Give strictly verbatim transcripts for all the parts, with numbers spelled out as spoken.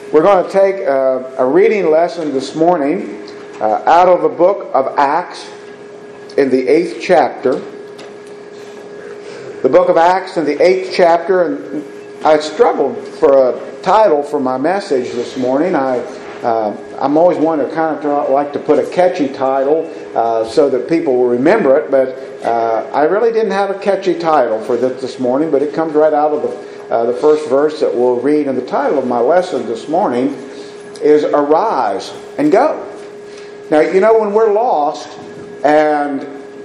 We're going to take a, a reading lesson this morning uh, out of the book of Acts in the eighth chapter. The book of Acts in the eighth chapter, and I struggled for a title for my message this morning. I, uh, I'm always one to kind of like to put a catchy title uh, so that people will remember it, but uh, I really didn't have a catchy title for this this morning, but it comes right out of the Uh, the first verse that we'll read, and the title of my lesson this morning is Arise and Go. Now, you know, when we're lost and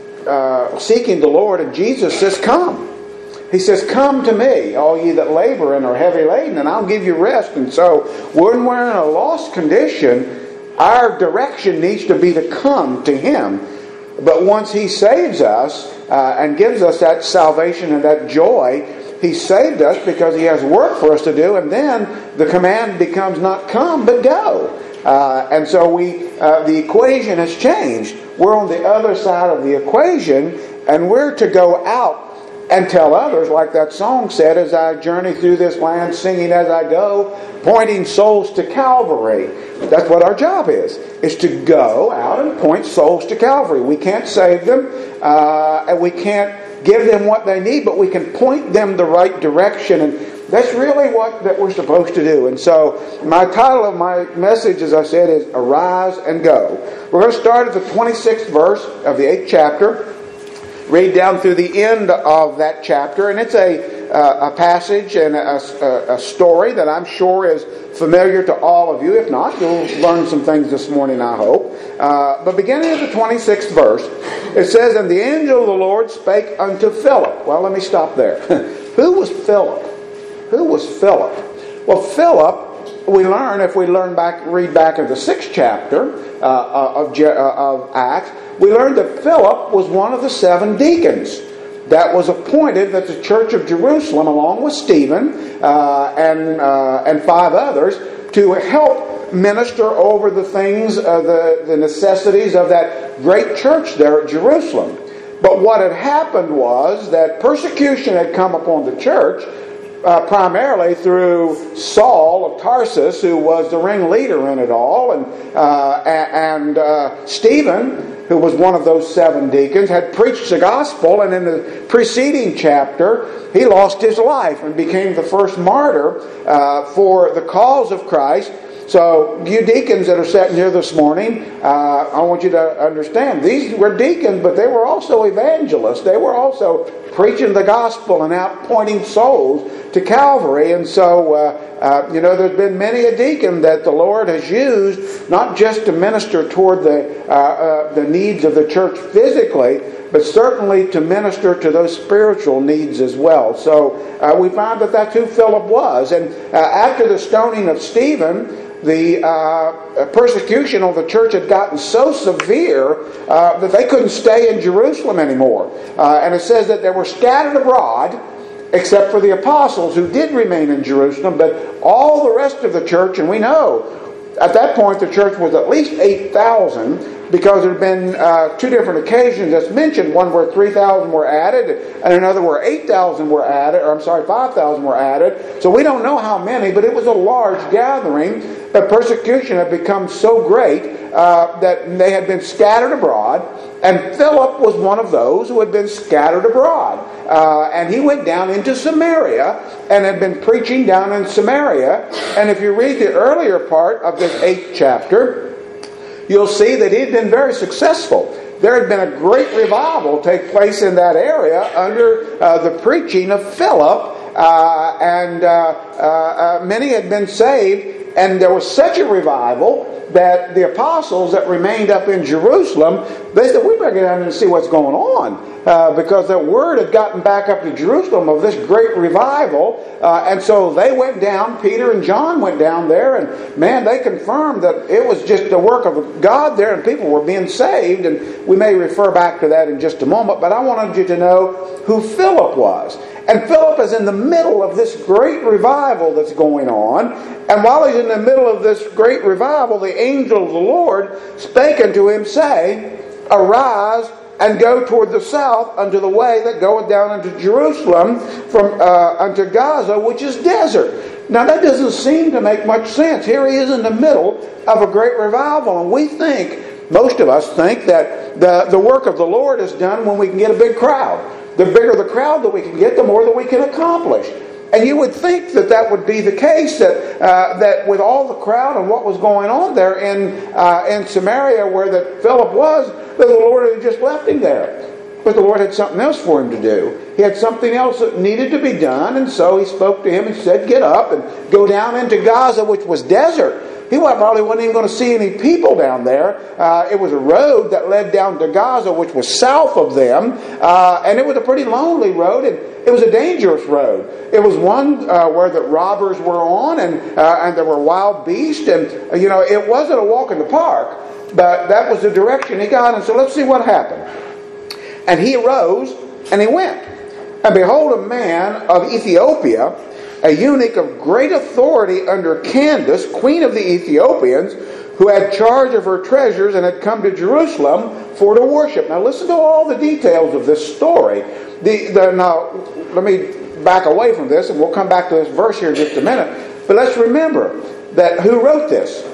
uh, seeking the Lord, and Jesus says, come. He says, come to me, all ye that labor and are heavy laden, and I'll give you rest. And so, when we're in a lost condition, our direction needs to be to come to Him. But once He saves us uh, and gives us that salvation and that joy, He saved us because He has work for us to do, and then the command becomes not come, but go. Uh, and so we, uh, the equation has changed. We're on the other side of the equation, and we're to go out and tell others, like that song said, as I journey through this land, singing as I go, pointing souls to Calvary. That's what our job is, is to go out and point souls to Calvary. We can't save them, uh, and we can't give them what they need, but we can point them the right direction, and that's really what that we're supposed to do. And so my title of my message, as I said, is Arise and Go. We're going to start at the twenty-sixth verse of the eighth chapter, read down through the end of that chapter, and it's a, uh, a passage and a, a, a story that I'm sure is familiar to all of you. If not, you'll learn some things this morning, I hope. Uh, but beginning at the twenty-sixth verse, it says, And the angel of the Lord spake unto Philip. Well, let me stop there. Who was Philip? Who was Philip? Well, Philip, we learn, if we learn back, read back in the sixth chapter uh, of, uh, of Acts, we learned that Philip was one of the seven deacons that was appointed at the church of Jerusalem, along with Stephen uh, and uh, and five others, to help minister over the things, uh, the, the necessities of that great church there at Jerusalem. But what had happened was that persecution had come upon the church, uh, primarily through Saul of Tarsus, who was the ringleader in it all, and uh, and uh, Stephen, who was one of those seven deacons, had preached the gospel, and in the preceding chapter, he lost his life and became the first martyr uh, for the cause of Christ. So, you deacons that are sitting here this morning, uh, I want you to understand, these were deacons, but they were also evangelists. They were also preaching the gospel and out pointing souls to Calvary. And so, uh, uh, you know, there's been many a deacon that the Lord has used, not just to minister toward the, uh, uh, the needs of the church physically, but certainly to minister to those spiritual needs as well. So, uh, we find that that's who Philip was. And uh, after the stoning of Stephen, the uh, persecution of the church had gotten so severe uh, that they couldn't stay in Jerusalem anymore. Uh, and it says that they were scattered abroad, except for the apostles who did remain in Jerusalem. But all the rest of the church, and we know at that point the church was at least eight thousand, because there had been uh, two different occasions that's mentioned, one where three thousand were added, and another where eight thousand were added, or I'm sorry, five thousand were added. So we don't know how many, but it was a large gathering. But persecution had become so great uh, that they had been scattered abroad, and Philip was one of those who had been scattered abroad. Uh, and he went down into Samaria and had been preaching down in Samaria. And if you read the earlier part of this eighth chapter, you'll see that he'd been very successful. There had been a great revival take place in that area under uh, the preaching of Philip, uh, and uh, uh, uh, many had been saved, and there was such a revival that the apostles that remained up in Jerusalem, they said, we better get down and see what's going on. Uh, because the word had gotten back up to Jerusalem of this great revival. Uh, and so they went down, Peter and John went down there, and man, they confirmed that it was just the work of God there, and people were being saved. And we may refer back to that in just a moment, but I wanted you to know who Philip was. And Philip is in the middle of this great revival that's going on. And while he's in the middle of this great revival, the angel of the Lord spake unto him, saying, Arise and go toward the south unto the way that goeth down unto Jerusalem from uh, unto Gaza, which is desert. Now that doesn't seem to make much sense. Here he is in the middle of a great revival, and we think, most of us think, that the, the work of the Lord is done when we can get a big crowd. The bigger the crowd that we can get, the more that we can accomplish. And you would think that that would be the case, that uh, that with all the crowd and what was going on there in uh, in Samaria where that Philip was, that the Lord had just left him there. But the Lord had something else for him to do. He had something else that needed to be done, and so he spoke to him and said, get up and go down into Gaza, which was desert. He probably wasn't even going to see any people down there. Uh, it was a road that led down to Gaza, which was south of them, uh, and it was a pretty lonely road, and it was a dangerous road. It was one uh, where the robbers were on, and uh, and there were wild beasts, and uh, you know, it wasn't a walk in the park, but that was the direction he got. And so let's see what happened. And he arose, and he went. And behold, a man of Ethiopia, a eunuch of great authority under Candace, queen of the Ethiopians, who had charge of her treasures and had come to Jerusalem for to worship. Now listen to all the details of this story. The, the, now, let me back away from this, and we'll come back to this verse here in just a minute. But let's remember that who wrote this?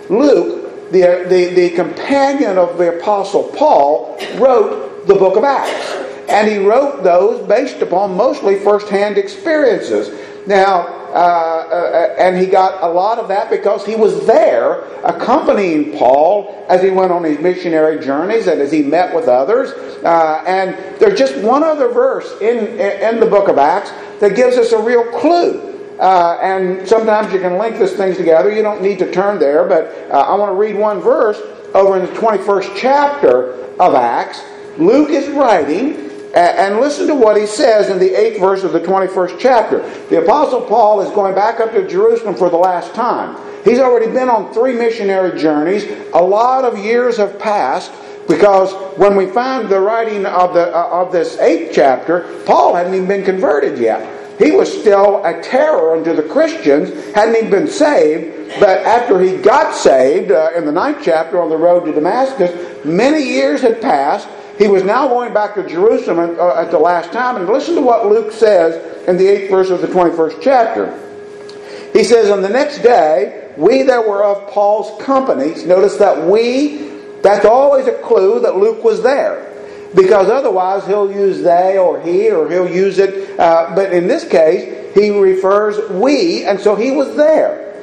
Luke, the, the, the companion of the Apostle Paul, wrote the book of Acts. And he wrote those based upon mostly first-hand experiences. Now, uh, uh, and he got a lot of that because he was there accompanying Paul as he went on his missionary journeys and as he met with others. Uh, and there's just one other verse in, in the book of Acts that gives us a real clue. Uh, and sometimes you can link these things together. You don't need to turn there, but uh, I want to read one verse over in the twenty-first chapter of Acts. Luke is writing, and listen to what he says in the eighth verse of the twenty-first chapter. The Apostle Paul is going back up to Jerusalem for the last time. He's already been on three missionary journeys. A lot of years have passed, because when we find the writing of the uh, of this eighth chapter, Paul hadn't even been converted yet. He was still a terror unto the Christians, hadn't even been saved. But after he got saved, uh, in the ninth chapter on the road to Damascus, many years had passed. He was now going back to Jerusalem at, uh, at the last time. And listen to what Luke says in the eighth verse of the twenty-first chapter. He says, on the next day, we that were of Paul's company, notice that we, that's always a clue that Luke was there. Because otherwise he'll use they or he, or he'll use it. Uh, but in this case, he refers we, and so he was there.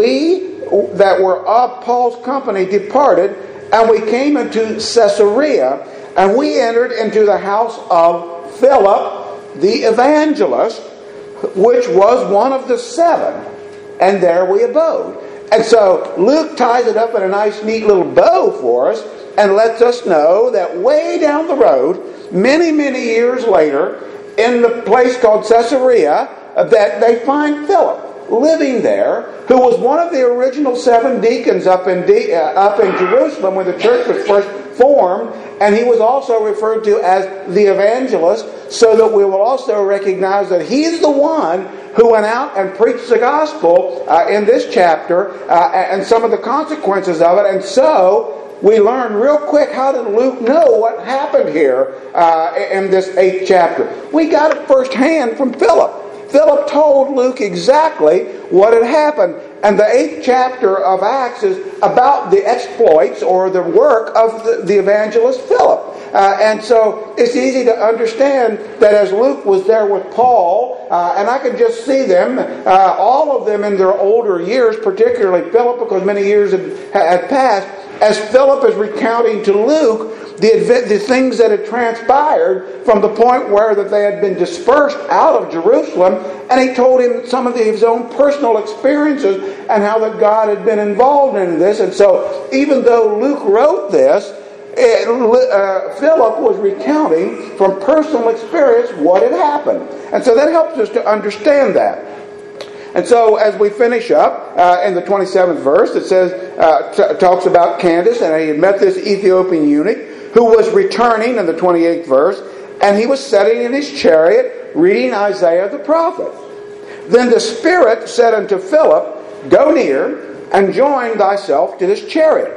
We that were of Paul's company departed, and we came into Caesarea, and we entered into the house of Philip the evangelist, which was one of the seven, and there we abode. And so Luke ties it up in a nice neat little bow for us, and lets us know that way down the road, many, many years later, in the place called Caesarea, that they find Philip living there, who was one of the original seven deacons up in De- uh, up in Jerusalem when the church was first formed, and he was also referred to as the evangelist, so that we will also recognize that he's the one who went out and preached the gospel uh, in this chapter, uh, and some of the consequences of it. And so we learn real quick, how did Luke know what happened here uh, in this eighth chapter? We got it firsthand from Philip. Philip told Luke exactly what had happened. And the eighth chapter of Acts is about the exploits or the work of the, the evangelist Philip. Uh, and so it's easy to understand that as Luke was there with Paul, uh, and I could just see them, uh, all of them in their older years, particularly Philip, because many years had, had passed, as Philip is recounting to Luke the, the things that had transpired from the point where that they had been dispersed out of Jerusalem, and he told him some of his own personal experiences and how that God had been involved in this. And so even though Luke wrote this, it, uh, Philip was recounting from personal experience what had happened. And so that helps us to understand that. And so as we finish up uh, in the twenty-seventh verse, it says, uh, t- talks about Candace, and he had met this Ethiopian eunuch who was returning in the twenty-eighth verse, and he was sitting in his chariot reading Isaiah the prophet. Then the Spirit said unto Philip, go near and join thyself to this chariot.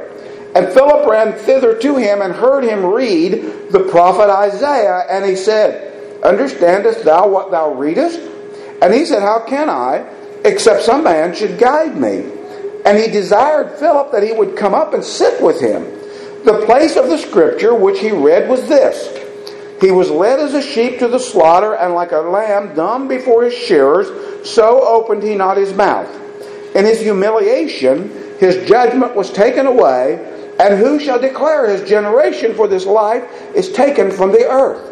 And Philip ran thither to him and heard him read the prophet Isaiah. And he said, Understandest thou what thou readest? And he said, How can I, except some man should guide me? And he desired Philip that he would come up and sit with him. The place of the scripture which he read was this: He was led as a sheep to the slaughter, and like a lamb dumb before his shearers, so opened he not his mouth. In his humiliation, his judgment was taken away. And who shall declare his generation? For this life is taken from the earth.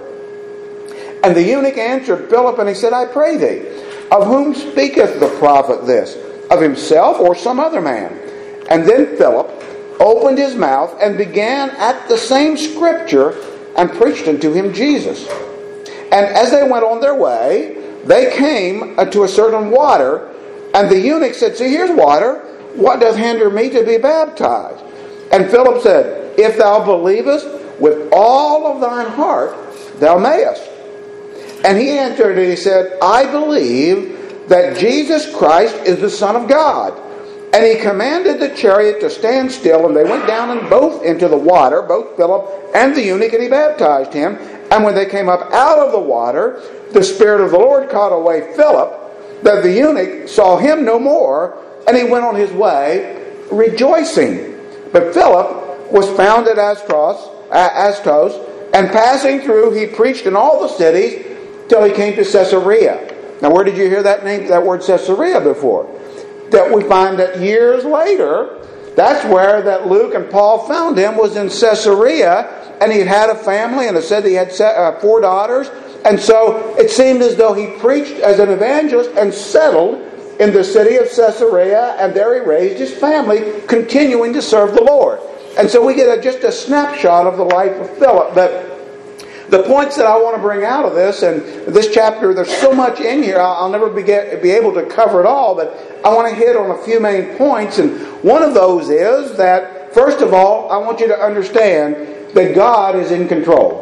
And the eunuch answered Philip, and he said, I pray thee, of whom speaketh the prophet this? Of himself or some other man? And then Philip opened his mouth and began at the same scripture and preached unto him Jesus. And as they went on their way, they came to a certain water, and the eunuch said, See, here's water. What doth hinder me to be baptized? And Philip said, If thou believest with all of thine heart, thou mayest. And he answered and he said, I believe that Jesus Christ is the Son of God. And he commanded the chariot to stand still, and they went down and both into the water, both Philip and the eunuch, and he baptized him. And when they came up out of the water, the Spirit of the Lord caught away Philip, that the eunuch saw him no more, and he went on his way rejoicing. But Philip was found at Astos, Astos, and passing through, he preached in all the cities till he came to Caesarea. Now, where did you hear that name, that word Caesarea before? That we find that years later, that's where that Luke and Paul found him, was in Caesarea, and he had had a family, and it said he had four daughters, and so it seemed as though he preached as an evangelist and settled in the city of Caesarea, and there he raised his family, continuing to serve the Lord. And so we get a, just a snapshot of the life of Philip. But the points that I want to bring out of this, and this chapter, there's so much in here, I'll, I'll never be, get, be able to cover it all, but I want to hit on a few main points. And one of those is that, first of all, I want you to understand that God is in control.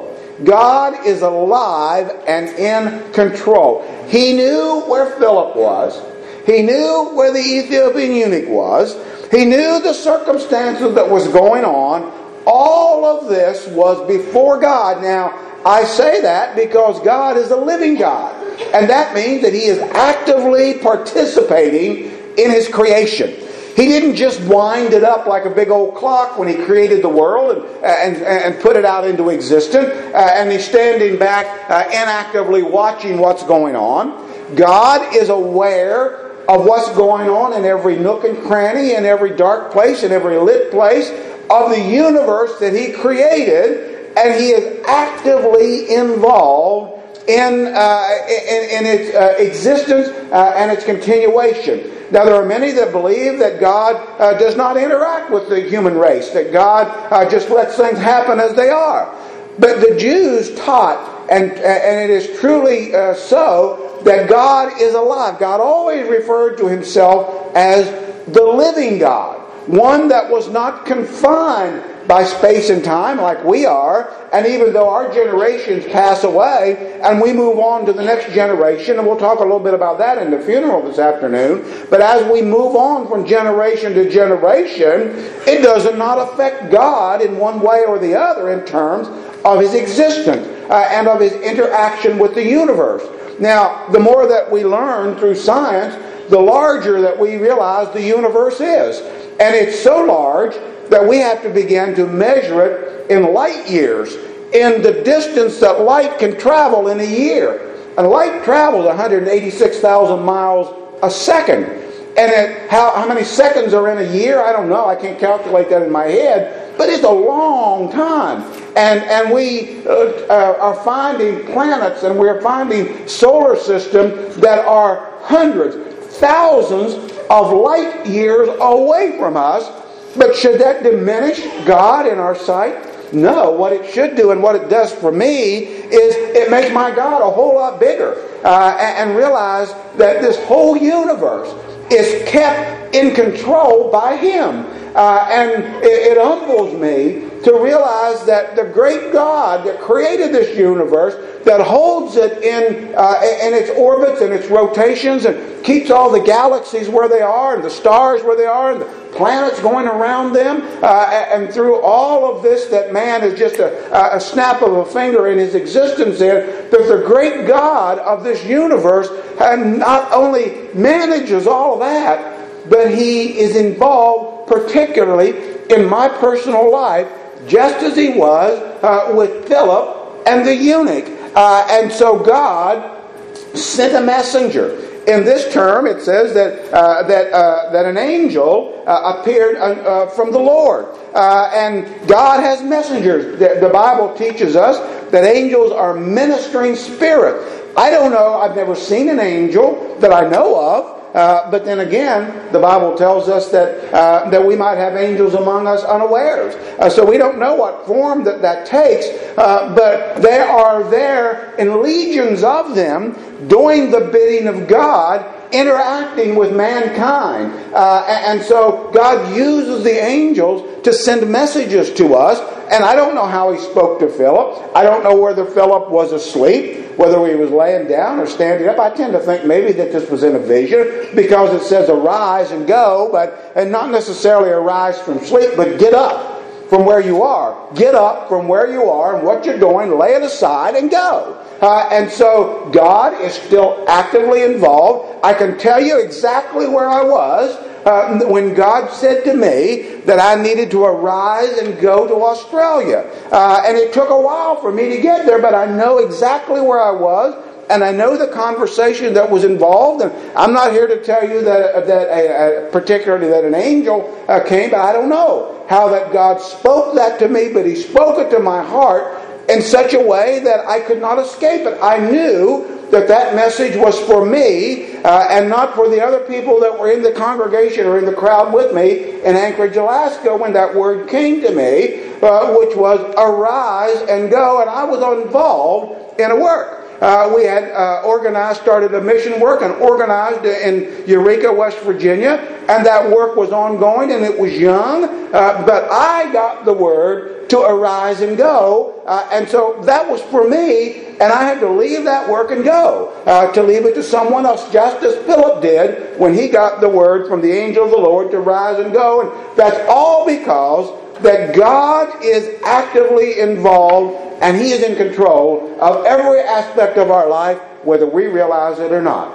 God is alive and in control. He knew where Philip was. He knew where the Ethiopian eunuch was. He knew the circumstances that was going on. All of this was before God. Now, I say that because God is a living God. And that means that He is actively participating in His creation. He didn't just wind it up like a big old clock when He created the world and, and, and put it out into existence. Uh, and He's standing back uh, inactively watching what's going on. God is aware of what's going on in every nook and cranny, in every dark place, in every lit place of the universe that He created, and He is actively involved in, uh, in, in its uh, existence uh, and its continuation. Now, there are many that believe that God uh, does not interact with the human race, that God uh, just lets things happen as they are. But the Jews taught, and, and it is truly uh, so, that God is alive. God always referred to Himself as the living God. One that was not confined by space and time like we are. And even though our generations pass away and we move on to the next generation, and we'll talk a little bit about that in the funeral this afternoon, but as we move on from generation to generation, it does not affect God in one way or the other in terms of His existence uh, and of His interaction with the universe. Now, the more that we learn through science, the larger that we realize the universe is. And it's so large that we have to begin to measure it in light years, in the distance that light can travel in a year. And light travels one hundred eighty-six thousand miles a second. And it, how, how many seconds are in a year? I don't know. I can't calculate that in my head. But it's a long time. And, and we uh, are finding planets, and we're finding solar systems that are hundreds, thousands of light years away from us. But should that diminish God in our sight? No. What it should do, and what it does for me, is it makes my God a whole lot bigger. Uh, and, and realize that this whole universe is kept in control by Him. Uh, and it, it humbles me to realize that the great God that created this universe, that holds it in uh, in its orbits and its rotations and keeps all the galaxies where they are and the stars where they are and the planets going around them, uh, and through all of this that man is just a, a snap of a finger in his existence in, that the great God of this universe and not only manages all of that, but He is involved particularly in my personal life, just as He was uh, with Philip and the eunuch. Uh, and so God sent a messenger. In this term, it says that uh, that uh, that an angel uh, appeared uh, uh, from the Lord, uh, and God has messengers. The, the Bible teaches us that angels are ministering spirits. I don't know. I've never seen an angel that I know of. Uh, but then again, the Bible tells us that uh, that we might have angels among us unawares. Uh, so we don't know what form that that takes, uh, but they are there in legions of them doing the bidding of God, interacting with mankind. Uh, and so God uses the angels to send messages to us. And I don't know how He spoke to Philip. I don't know whether Philip was asleep, whether he was laying down or standing up. I tend to think maybe that this was in a vision, because it says arise and go, but and not necessarily arise from sleep, but get up from where you are. Get up from where you are and what you're doing, lay it aside and go. Uh, and so God is still actively involved. I can tell you exactly where I was uh, when God said to me that I needed to arise and go to Australia. Uh, and it took a while for me to get there, but I know exactly where I was. And I know the conversation that was involved, and I'm not here to tell you that that a, a, particularly that an angel uh, came, but I don't know how that God spoke that to me, but He spoke it to my heart in such a way that I could not escape it. I knew that that message was for me uh, and not for the other people that were in the congregation or in the crowd with me in Anchorage, Alaska, when that word came to me, uh, which was arise and go, and I was involved in a work. Uh, we had uh, organized, started a mission work and organized in Eureka, West Virginia, and that work was ongoing and it was young, uh, but I got the word to arise and go, uh, and so that was for me, and I had to leave that work and go, uh, to leave it to someone else, just as Philip did when he got the word from the angel of the Lord to rise and go, and that's all because that God is actively involved and He is in control of every aspect of our life, whether we realize it or not.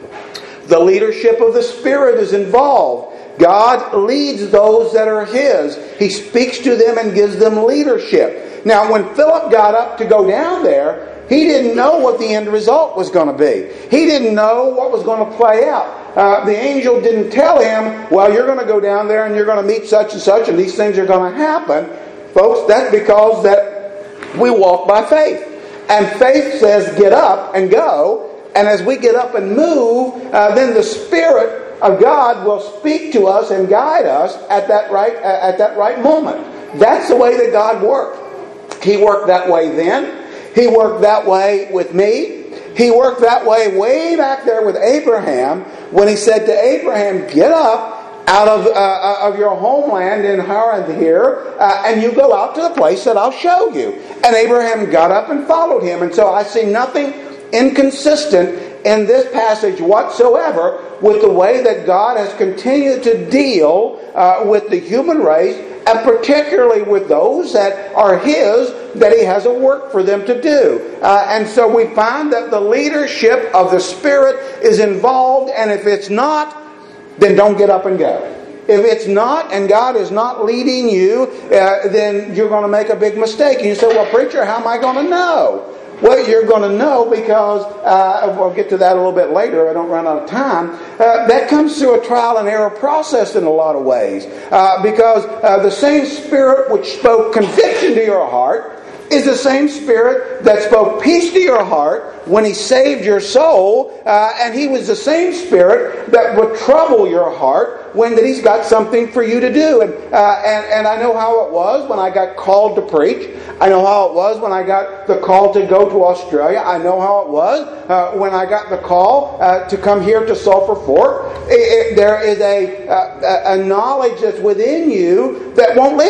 The leadership of the Spirit is involved. God leads those that are His. He speaks to them and gives them leadership. Now, when Philip got up to go down there, he didn't know what the end result was going to be. He didn't know what was going to play out. Uh, the angel didn't tell him, well, you're going to go down there and you're going to meet such and such and these things are going to happen. Folks, that's because that we walk by faith. And faith says get up and go. And as we get up and move, uh, then the Spirit of God will speak to us and guide us at that right at that right moment. That's the way that God worked. He worked that way then. He worked that way with me. He worked that way way back there with Abraham when He said to Abraham, get up out of uh, of your homeland in Haran here, uh, and you go out to the place that I'll show you. And Abraham got up and followed Him. And so I see nothing inconsistent in this passage whatsoever with the way that God has continued to deal uh, with the human race, and particularly with those that are His, that He has a work for them to do. Uh, and so we find that the leadership of the Spirit is involved, and if it's not, then don't get up and go. If it's not, and God is not leading you, uh, then you're going to make a big mistake. And you say, well, preacher, how am I going to know? Well, you're going to know because, uh, we'll get to that a little bit later, I don't run out of time, uh, that comes through a trial and error process in a lot of ways. Uh, because uh, the same Spirit which spoke conviction to your heart is the same Spirit that spoke peace to your heart when He saved your soul, uh, and He was the same Spirit that would trouble your heart when that He's got something for you to do. And, uh, and and I know how it was when I got called to preach. I know how it was when I got the call to go to Australia. I know how it was uh, when I got the call uh, to come here to Sulphur Fort. It, it, there is a, a, a knowledge that's within you that won't leave.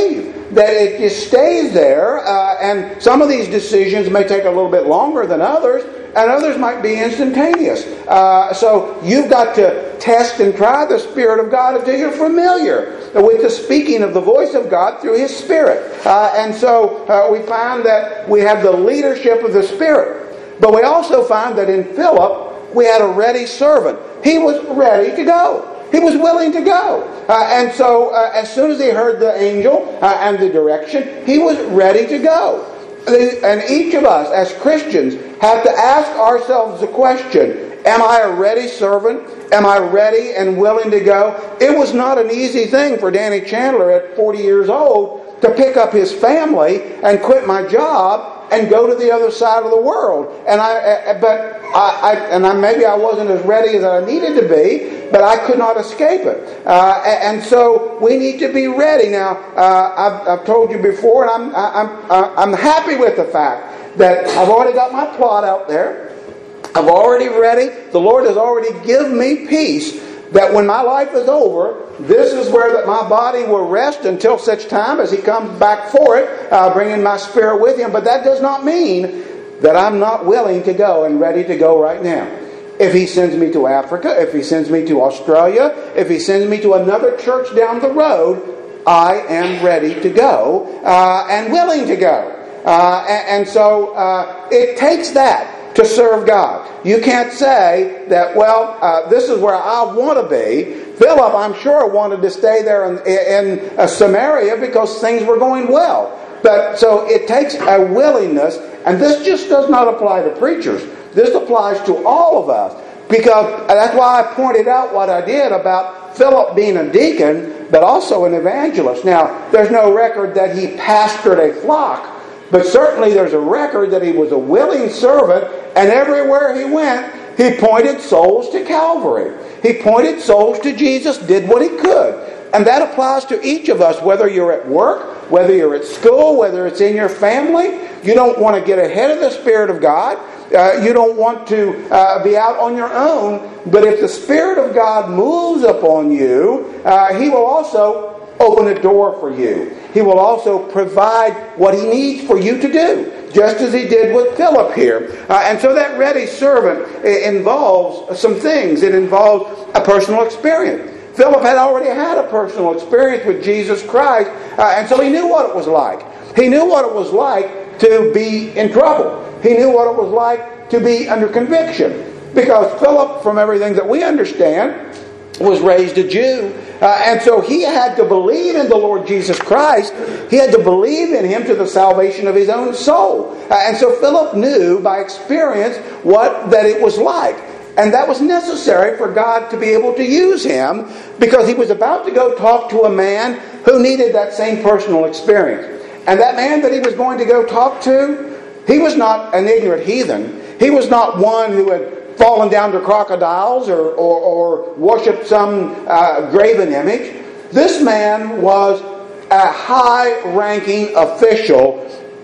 that it just stays there, uh, and some of these decisions may take a little bit longer than others, and others might be instantaneous. Uh, so you've got to test and try the Spirit of God until you're familiar with the speaking of the voice of God through His Spirit. Uh, and so uh, we find that we have the leadership of the Spirit. But we also find that in Philip, we had a ready servant. He was ready to go. He was willing to go. Uh, and so uh, as soon as he heard the angel uh, and the direction, he was ready to go. And each of us as Christians have to ask ourselves the question, am I a ready servant? Am I ready and willing to go? It was not an easy thing for Danny Chandler at forty years old to pick up his family and quit my job and go to the other side of the world. And I, but I, I and I, maybe I wasn't as ready as I needed to be, but I could not escape it. Uh, and so we need to be ready. Now, uh, I've, I've told you before, and I'm, I'm, I'm happy with the fact that I've already got my plot out there. I'm already ready. The Lord has already given me peace that when my life is over, this is where that my body will rest until such time as He comes back for it, uh, bringing my spirit with Him. But that does not mean that I'm not willing to go and ready to go right now. If He sends me to Africa, if He sends me to Australia, if He sends me to another church down the road, I am ready to go uh, and willing to go. Uh, and, and so uh, it takes that to serve God. You can't say that, well, uh, this is where I want to be. Philip, I'm sure, wanted to stay there in, in uh, Samaria because things were going well. But so it takes a willingness, and this just does not apply to preachers. This applies to all of us. Because that's why I pointed out what I did about Philip being a deacon, but also an evangelist. Now, there's no record that he pastored a flock, but certainly there's a record that he was a willing servant, and everywhere he went, he pointed souls to Calvary. He pointed souls to Jesus, did what he could. And that applies to each of us, whether you're at work, whether you're at school, whether it's in your family. You don't want to get ahead of the Spirit of God. Uh, you don't want to uh, be out on your own. But if the Spirit of God moves upon you, uh, He will also open a door for you. He will also provide what He needs for you to do, just as He did with Philip here. Uh, and so that ready servant involves some things. It involves a personal experience. Philip had already had a personal experience with Jesus Christ, uh, and so he knew what it was like. He knew what it was like to be in trouble. He knew what it was like to be under conviction. Because Philip, from everything that we understand, was raised a Jew. Uh, and so he had to believe in the Lord Jesus Christ. He had to believe in Him to the salvation of his own soul. Uh, and so Philip knew by experience what that it was like. And that was necessary for God to be able to use him, because he was about to go talk to a man who needed that same personal experience. And that man that he was going to go talk to, he was not an ignorant heathen. He was not one who had fallen down to crocodiles or, or, or worshipped some uh, graven image. This man was a high-ranking official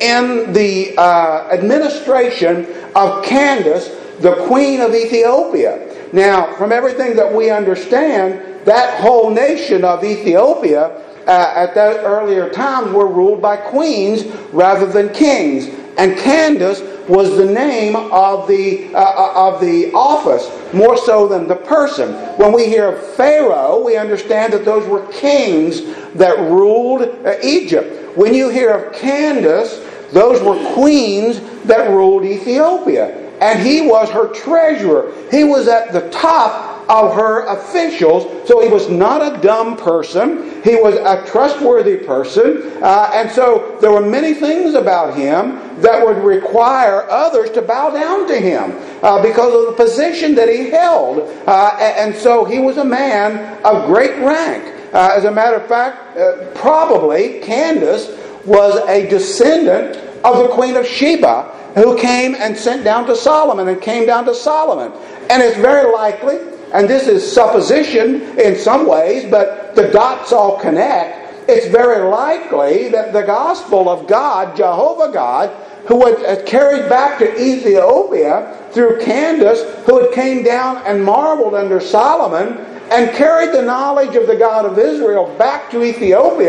in the uh, administration of Candace, the queen of Ethiopia. Now, from everything that we understand, that whole nation of Ethiopia uh, at that earlier time were ruled by queens rather than kings. And Candace was the name of the uh, of the office, more so than the person. When we hear of Pharaoh, we understand that those were kings that ruled uh, Egypt. When you hear of Candace, those were queens that ruled Ethiopia. And he was her treasurer. He was at the top of her officials. So he was not a dumb person. He was a trustworthy person. Uh, and so there were many things about him that would require others to bow down to him uh, because of the position that he held. Uh, and so he was a man of great rank. Uh, as a matter of fact, uh, probably Candace was a descendant of the Queen of Sheba, who came and sent down to Solomon and came down to Solomon. And it's very likely, and this is supposition in some ways, but the dots all connect. It's very likely that the gospel of God, Jehovah God, who had carried back to Ethiopia through Candace, who had came down and marveled under Solomon, and carried the knowledge of the God of Israel back to Ethiopia,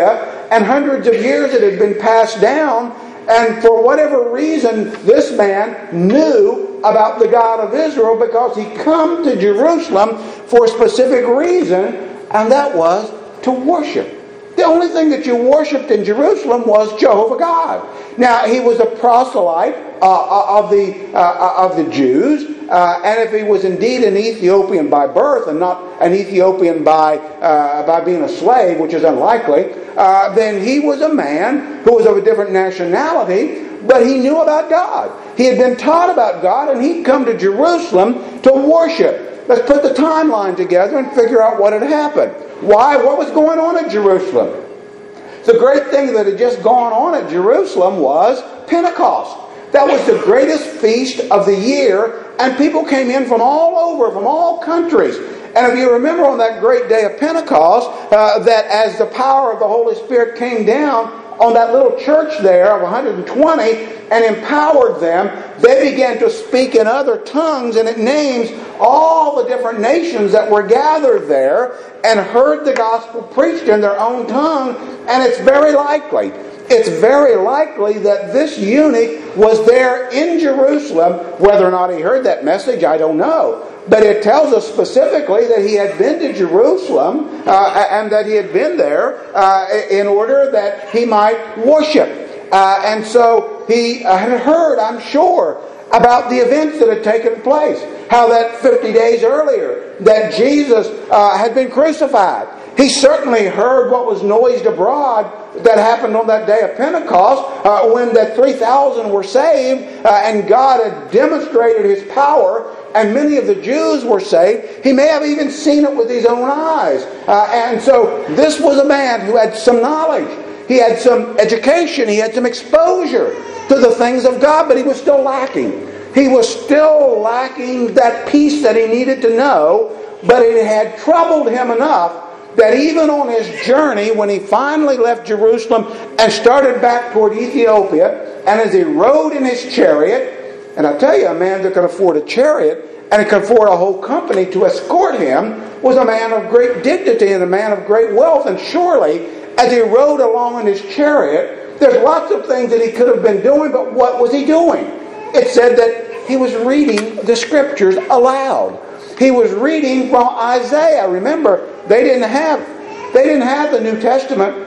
and hundreds of years it had been passed down. And for whatever reason, this man knew about the God of Israel because he come to Jerusalem for a specific reason, and that was to worship. The only thing that you worshipped in Jerusalem was Jehovah God. Now, he was a proselyte uh, of the uh, of the Jews, uh, and if he was indeed an Ethiopian by birth and not an Ethiopian by uh, by being a slave, which is unlikely, uh, then he was a man who was of a different nationality, but he knew about God. He had been taught about God, and he'd come to Jerusalem to worship. Let's put the timeline together and figure out what had happened. Why? What was going on at Jerusalem? The great thing that had just gone on at Jerusalem was Pentecost. That was the greatest feast of the year, and people came in from all over, from all countries. And if you remember on that great day of Pentecost, uh, that as the power of the Holy Spirit came down on that little church there of one hundred twenty and empowered them, they began to speak in other tongues, and it names all the different nations that were gathered there and heard the gospel preached in their own tongue. And it's very likely, it's very likely that this eunuch was there in Jerusalem. Whether or not he heard that message, I don't know. But it tells us specifically that he had been to Jerusalem uh, and that he had been there uh, in order that he might worship. Uh, and so he had heard, I'm sure, about the events that had taken place. How that fifty days earlier that Jesus uh, had been crucified. He certainly heard what was noised abroad that happened on that day of Pentecost uh, when the three thousand were saved uh, and God had demonstrated His power and many of the Jews were saved. He may have even seen it with his own eyes. Uh, and so this was a man who had some knowledge. He had some education. He had some exposure to the things of God, but he was still lacking. He was still lacking that peace that he needed to know, but it had troubled him enough that even on his journey, when he finally left Jerusalem and started back toward Ethiopia, and as he rode in his chariot, and I tell you, a man that could afford a chariot and could afford a whole company to escort him was a man of great dignity and a man of great wealth. And surely, as he rode along in his chariot, there's lots of things that he could have been doing, but what was he doing? It said that he was reading the Scriptures aloud. He was reading from Isaiah. Remember, they didn't have, they didn't have the New Testament.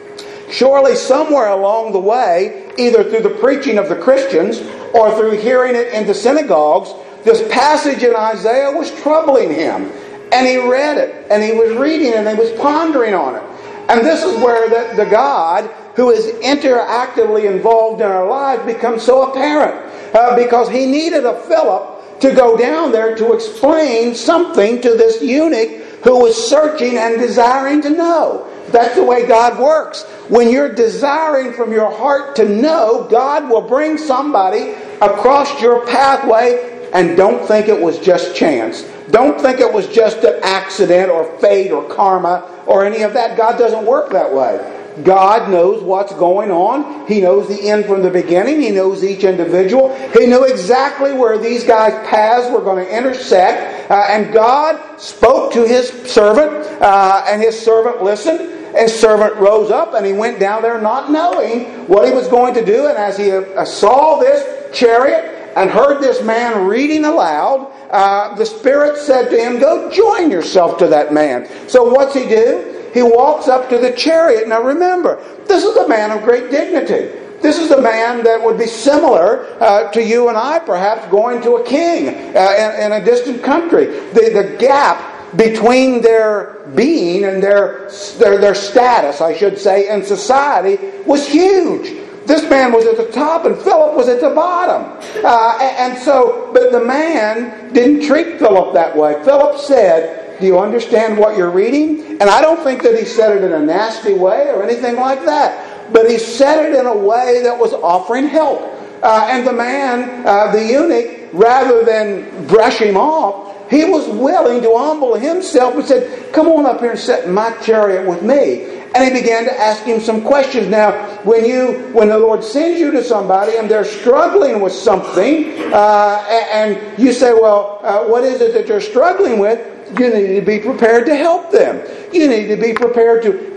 Surely somewhere along the way, either through the preaching of the Christians or through hearing it in the synagogues, this passage in Isaiah was troubling him. And he read it, and he was reading it, and he was pondering on it. And this is where the, the God who is interactively involved in our lives becomes so apparent. Uh, because he needed a Philip to go down there to explain something to this eunuch who was searching and desiring to know. That's the way God works. When you're desiring from your heart to know, God will bring somebody across your pathway, and don't think it was just chance. Don't think it was just an accident or fate or karma or any of that. God doesn't work that way. God knows what's going on. He knows the end from the beginning. He knows each individual. He knew exactly where these guys' paths were going to intersect. Uh, and God spoke to His servant, uh, and His servant listened. His servant rose up and he went down there not knowing what he was going to do. And as he uh, saw this chariot and heard this man reading aloud, uh, the Spirit said to him, "Go join yourself to that man." So what's he do? He walks up to the chariot. Now remember, this is a man of great dignity. This is a man that would be similar uh, to you and I, perhaps going to a king uh, in, in a distant country. The, the gap between their being and their, their their status, I should say, in society was huge. This man was at the top and Philip was at the bottom. Uh, and, and so, but the man didn't treat Philip that way. Philip said, "Do you understand what you're reading?" And I don't think that he said it in a nasty way or anything like that. But he said it in a way that was offering help. Uh, and the man, uh, the eunuch, rather than brush him off, he was willing to humble himself and said, "Come on up here and sit in my chariot with me." And he began to ask him some questions. Now, when you, when the Lord sends you to somebody and they're struggling with something, uh, and you say, "Well, uh, what is it that you're struggling with?" You need to be prepared to help them. You need to be prepared to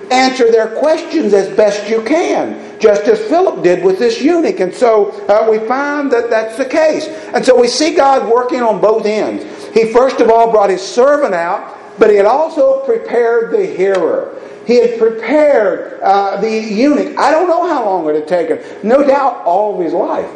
answer their questions as best you can, just as Philip did with this eunuch. And so uh, we find that that's the case. And so we see God working on both ends. He first of all brought His servant out, but He had also prepared the hearer. He had prepared uh, the eunuch. I don't know how long it had taken. No doubt all of his life.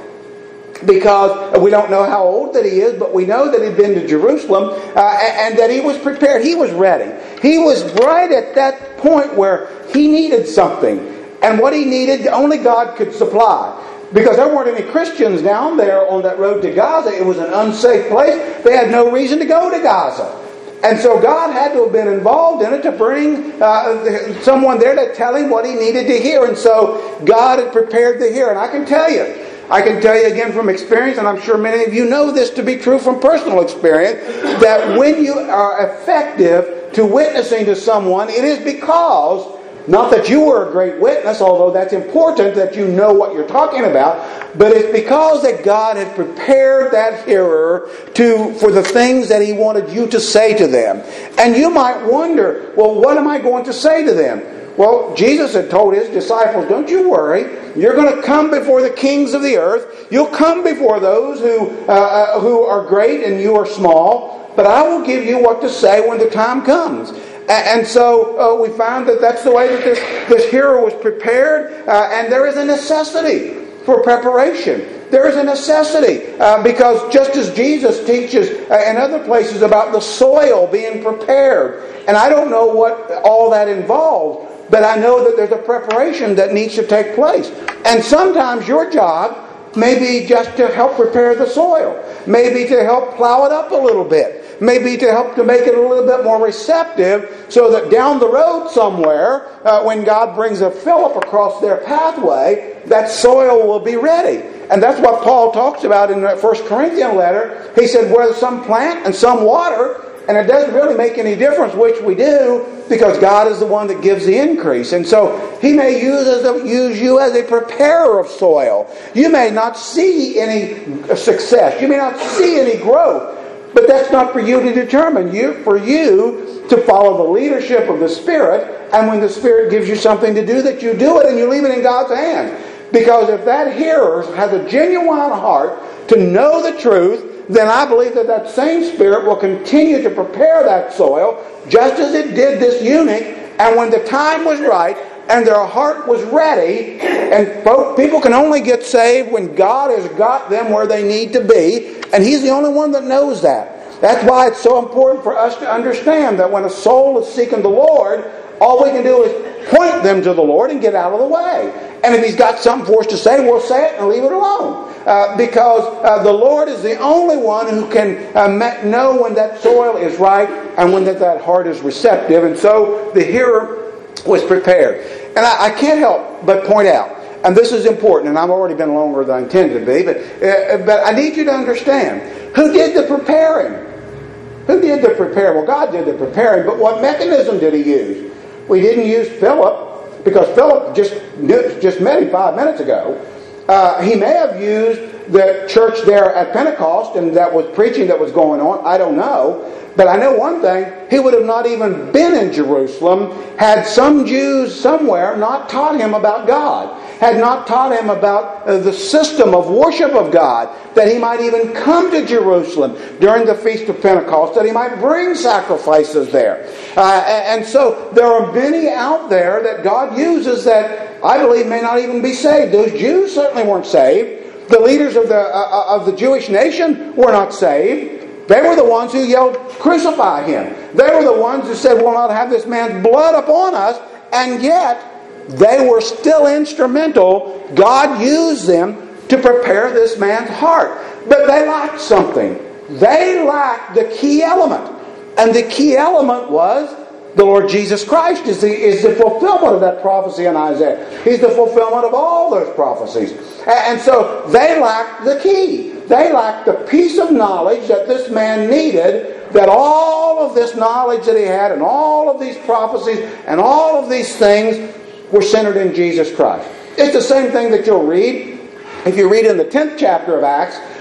Because we don't know how old that he is, but we know that he'd been to Jerusalem uh, and that he was prepared. He was ready. He was right at that point where he needed something. And what he needed, only God could supply. Because there weren't any Christians down there on that road to Gaza. It was an unsafe place. They had no reason to go to Gaza. And so God had to have been involved in it to bring uh, someone there to tell him what he needed to hear. And so God had prepared the hearer. And I can tell you, I can tell you again from experience, and I'm sure many of you know this to be true from personal experience, that when you are effective to witnessing to someone, it is because, not that you were a great witness, although that's important that you know what you're talking about, but it's because that God had prepared that hearer to for the things that He wanted you to say to them. And you might wonder, well, what am I going to say to them? Well, Jesus had told His disciples, don't you worry. You're going to come before the kings of the earth. You'll come before those who uh, who are great and you are small. But I will give you what to say when the time comes. And so uh, we found that that's the way that this, this hero was prepared. Uh, and there is a necessity for preparation. There is a necessity. Uh, because just as Jesus teaches uh, in other places about the soil being prepared. And I don't know what all that involves. But I know that there's a preparation that needs to take place. And sometimes your job may be just to help prepare the soil. Maybe to help plow it up a little bit. Maybe to help to make it a little bit more receptive so that down the road somewhere, uh, when God brings a Philip across their pathway, that soil will be ready. And that's what Paul talks about in that First Corinthians letter. He said, where some plant and some water, and it doesn't really make any difference which we do, because God is the one that gives the increase. And so He may use, as a, use you as a preparer of soil. You may not see any success. You may not see any growth. But that's not for you to determine. You, for you to follow the leadership of the Spirit. And when the Spirit gives you something to do, that you do it and you leave it in God's hands. Because if that hearer has a genuine heart to know the truth, then I believe that that same Spirit will continue to prepare that soil, just as it did this eunuch. And when the time was right, and their heart was ready, and folk, people can only get saved when God has got them where they need to be, and He's the only one that knows that. That's why it's so important for us to understand that when a soul is seeking the Lord, all we can do is point them to the Lord and get out of the way. And if He's got something for us to say, we'll say it and leave it alone. Uh, because uh, the Lord is the only one who can uh, know when that soil is right and when that, that heart is receptive. And so the hearer was prepared. And I, I can't help but point out, and this is important, and I've already been longer than I intended to be, but, uh, but I need you to understand, who did the preparing? Who did the preparing? Well, God did the preparing, but what mechanism did He use? We didn't use Philip, because Philip just, just met him five minutes ago. Uh, he may have used the church there at Pentecost, and that was preaching that was going on. I don't know. But I know one thing, he would have not even been in Jerusalem had some Jews somewhere not taught him about God, had not taught him about uh, the system of worship of God, that he might even come to Jerusalem during the Feast of Pentecost, that he might bring sacrifices there. Uh, and so there are many out there that God uses that I believe may not even be saved. Those Jews certainly weren't saved. The leaders of the uh, of the Jewish nation were not saved. They were the ones who yelled, "Crucify Him." They were the ones who said, "We'll not have this man's blood upon us." And yet, they were still instrumental. God used them to prepare this man's heart. But they lacked something. They lacked the key element. And the key element was the Lord Jesus Christ is the, is the fulfillment of that prophecy in Isaiah. He's the fulfillment of all those prophecies. And so they lacked the key. They lacked the piece of knowledge that this man needed, that all of this knowledge that he had and all of these prophecies and all of these things were centered in Jesus Christ. It's the same thing that you'll read if you read in the tenth chapter of Acts,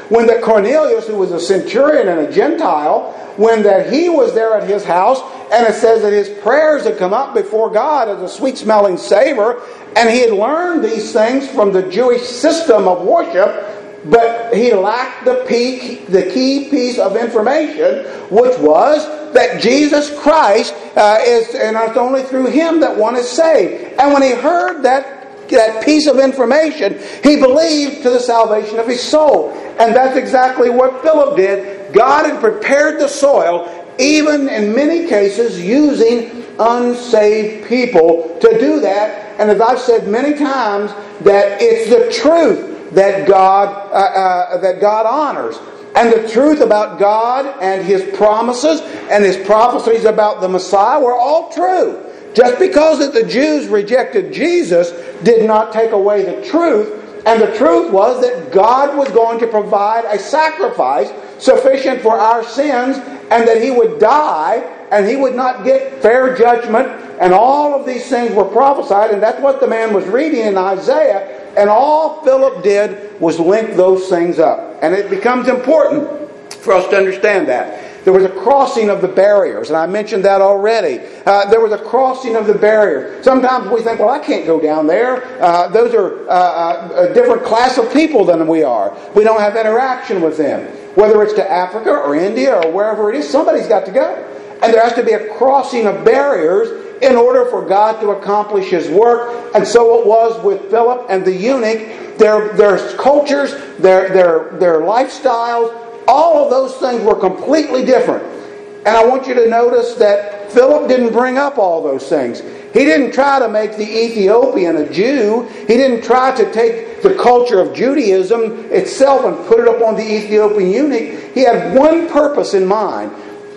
When that Cornelius, who was a centurion and a Gentile, when that he was there at his house, and it says that his prayers had come up before God as a sweet-smelling savor, and he had learned these things from the Jewish system of worship, but he lacked the key, the key piece of information, which was that Jesus Christ uh, is, and it's only through Him that one is saved. And when he heard that, that piece of information, he believed to the salvation of his soul. And that's exactly what Philip did. God had prepared the soil, even in many cases using unsaved people to do that. And as I've said many times, that it's the truth that God uh, uh, that God honors, and the truth about God and His promises and His prophecies about the Messiah were all true. Just because that the Jews rejected Jesus did not take away the truth, and the truth was that God was going to provide a sacrifice sufficient for our sins, and that He would die and He would not get fair judgment, and all of these things were prophesied, and that's what the man was reading in Isaiah. And all Philip did was link those things up. And it becomes important for us to understand that. There was a crossing of the barriers, and I mentioned that already. Uh, there was a crossing of the barriers. Sometimes we think, well, I can't go down there. Uh, those are uh, a different class of people than we are. We don't have interaction with them. Whether it's to Africa or India or wherever it is, somebody's got to go. And there has to be a crossing of barriers in order for God to accomplish His work. And so it was with Philip and the eunuch. Their, their cultures, their, their, their lifestyles, all of those things were completely different. And I want you to notice that Philip didn't bring up all those things. He didn't try to make the Ethiopian a Jew. He didn't try to take the culture of Judaism itself and put it up on the Ethiopian eunuch. He had one purpose in mind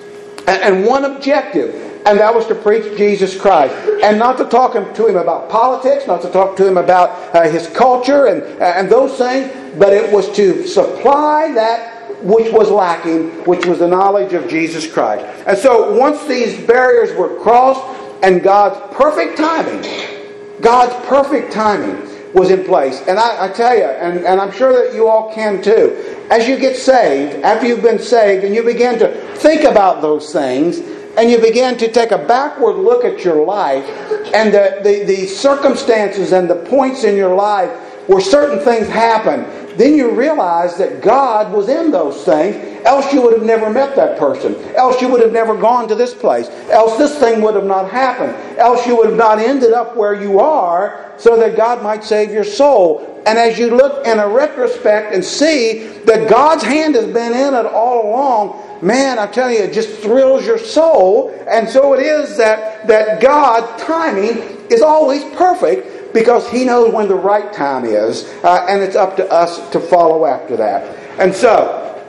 and one objective. And that was to preach Jesus Christ. And not to talk to him about politics, not to talk to him about uh, his culture and, and those things, but it was to supply that which was lacking, which was the knowledge of Jesus Christ. And so once these barriers were crossed, and God's perfect timing, God's perfect timing was in place. And I, I tell you, and, and I'm sure that you all can too, as you get saved, after you've been saved, and you begin to think about those things, and you begin to take a backward look at your life and the, the, the circumstances and the points in your life where certain things happen, then you realize that God was in those things, else you would have never met that person, else you would have never gone to this place, else this thing would have not happened, else you would have not ended up where you are so that God might save your soul. And as you look in a retrospect and see that God's hand has been in it all along, man, I tell you, it just thrills your soul. And so it is that, that God's timing is always perfect because He knows when the right time is. Uh, and it's up to us to follow after that. And so,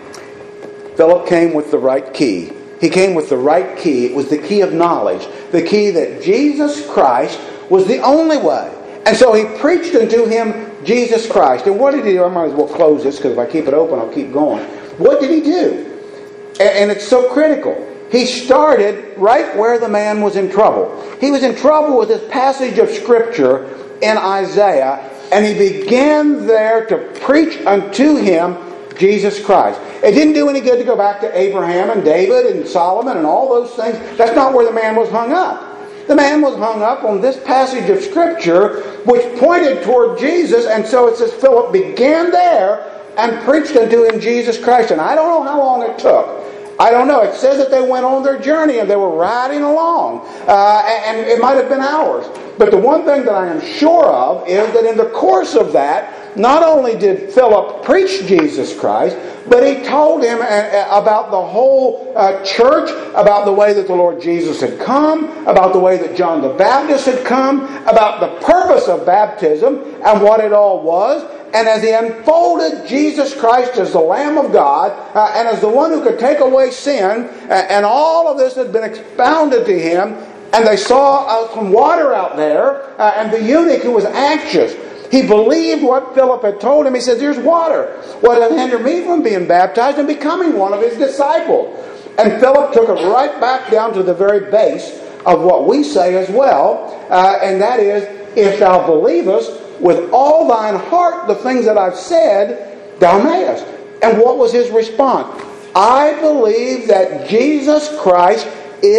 Philip came with the right key. He came with the right key. It was the key of knowledge. The key that Jesus Christ was the only way. And so he preached unto him Jesus Christ. And what did he do? I might as well close this because if I keep it open, I'll keep going. What did he do? And it's so critical. He started right where the man was in trouble. He was in trouble with this passage of Scripture in Isaiah, and he began there to preach unto him Jesus Christ. It didn't do any good to go back to Abraham and David and Solomon and all those things. That's not where the man was hung up. The man was hung up on this passage of Scripture which pointed toward Jesus, and so it says Philip began there and preached unto him Jesus Christ. And I don't know how long it took. I don't know. It says that they went on their journey and they were riding along. Uh, and it might have been hours. But the one thing that I am sure of is that in the course of that, not only did Philip preach Jesus Christ, but he told him about the whole uh, church, about the way that the Lord Jesus had come, about the way that John the Baptist had come, about the purpose of baptism and what it all was. And as he unfolded Jesus Christ as the Lamb of God, uh, and as the one who could take away sin, uh, and all of this had been expounded to him, and they saw uh, some water out there, uh, and the eunuch who was anxious, he believed what Philip had told him. He said, "There's water. What will hinder me from being baptized and becoming one of his disciples?" And Philip took it right back down to the very base of what we say as well, uh, and that is, if thou believest with all thine heart the things that I've said, thou mayest. And what was his response? I believe that Jesus Christ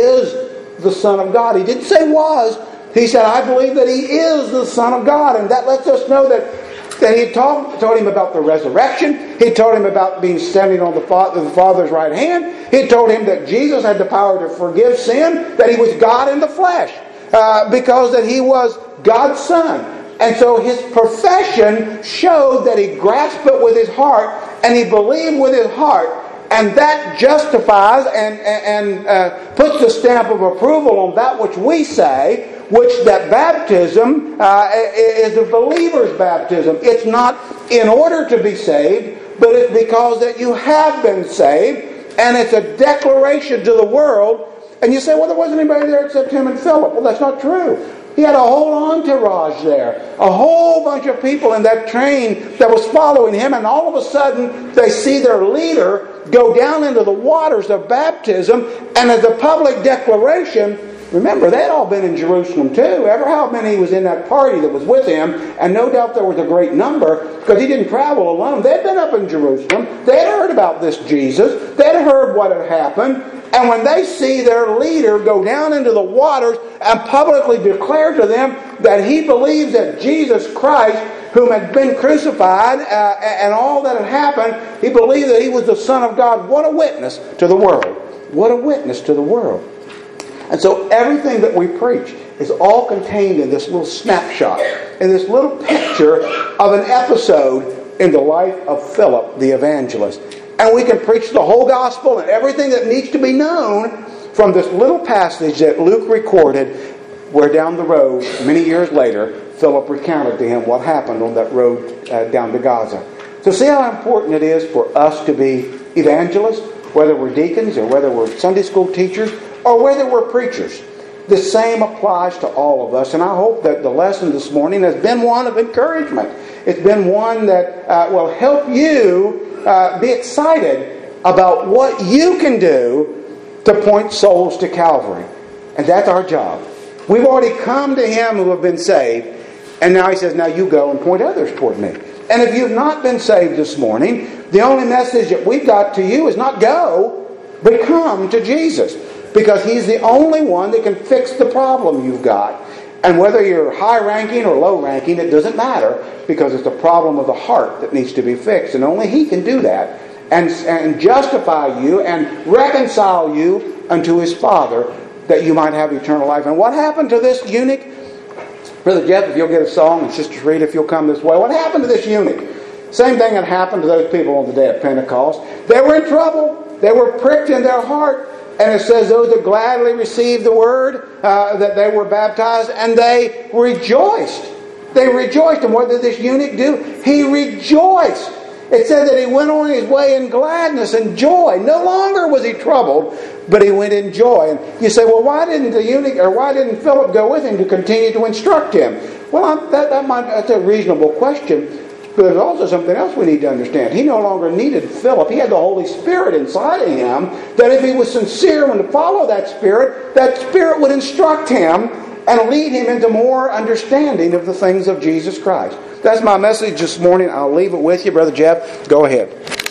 is the Son of God. He didn't say was. He said, I believe that He is the Son of God. And that lets us know that, that He told, told him about the resurrection. He told him about being standing on the, Father, the Father's right hand. He told him that Jesus had the power to forgive sin, that He was God in the flesh, uh, because that He was God's Son. And so his profession showed that he grasped it with his heart and he believed with his heart. And that justifies and, and, and uh, puts the stamp of approval on that which we say, which that baptism uh, is a believer's baptism. It's not in order to be saved, but it's because that you have been saved. And it's a declaration to the world. And you say, well, there wasn't anybody there except him and Philip. Well, that's not true. He had a whole entourage there. A whole bunch of people in that train that was following him. And all of a sudden, they see their leader go down into the waters of baptism. And as a public declaration, remember, they had all been in Jerusalem too. Ever how many was in that party that was with him. And no doubt there was a great number, because he didn't travel alone. They'd been up in Jerusalem. They had heard about this Jesus. They'd heard what had happened. And when they see their leader go down into the waters and publicly declare to them that he believes that Jesus Christ, whom had been crucified, uh, and all that had happened, he believed that he was the Son of God. What a witness to the world. What a witness to the world. And so everything that we preach is all contained in this little snapshot, in this little picture of an episode in the life of Philip the evangelist. And we can preach the whole gospel and everything that needs to be known from this little passage that Luke recorded, where down the road, many years later, Philip recounted to him what happened on that road uh, down to Gaza. So see how important it is for us to be evangelists, whether we're deacons or whether we're Sunday school teachers or whether we're preachers. The same applies to all of us. And I hope that the lesson this morning has been one of encouragement. It's been one that uh, will help you Uh, be excited about what you can do to point souls to Calvary. And that's our job. We've already come to Him who have been saved, and now He says, now you go and point others toward me. And if you've not been saved this morning, the only message that we've got to you is not go, but come to Jesus. Because He's the only one that can fix the problem you've got. And whether you're high-ranking or low-ranking, it doesn't matter, because it's a problem of the heart that needs to be fixed. And only He can do that and, and justify you and reconcile you unto His Father, that you might have eternal life. And what happened to this eunuch? Brother Jeff, if you'll get a song, and Sister Rita, if you'll come this way. What happened to this eunuch? Same thing that happened to those people on the day of Pentecost. They were in trouble. They were pricked in their heart. And it says those that gladly received the word, uh, that they were baptized, and they rejoiced. They rejoiced. And what did this eunuch do? He rejoiced. It said that he went on his way in gladness and joy. No longer was he troubled, but he went in joy. And you say, well, why didn't the eunuch, or why didn't Philip go with him to continue to instruct him? Well, I'm, that, that might, that's a reasonable question. But there's also something else we need to understand. He no longer needed Philip. He had the Holy Spirit inside of him, that if he was sincere and to follow that Spirit, that Spirit would instruct him and lead him into more understanding of the things of Jesus Christ. That's my message this morning. I'll leave it with you. Brother Jeff, go ahead.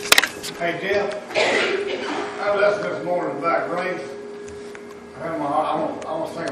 Hey, Jeff. I listened this morning about grace. I had my, I'm going to sing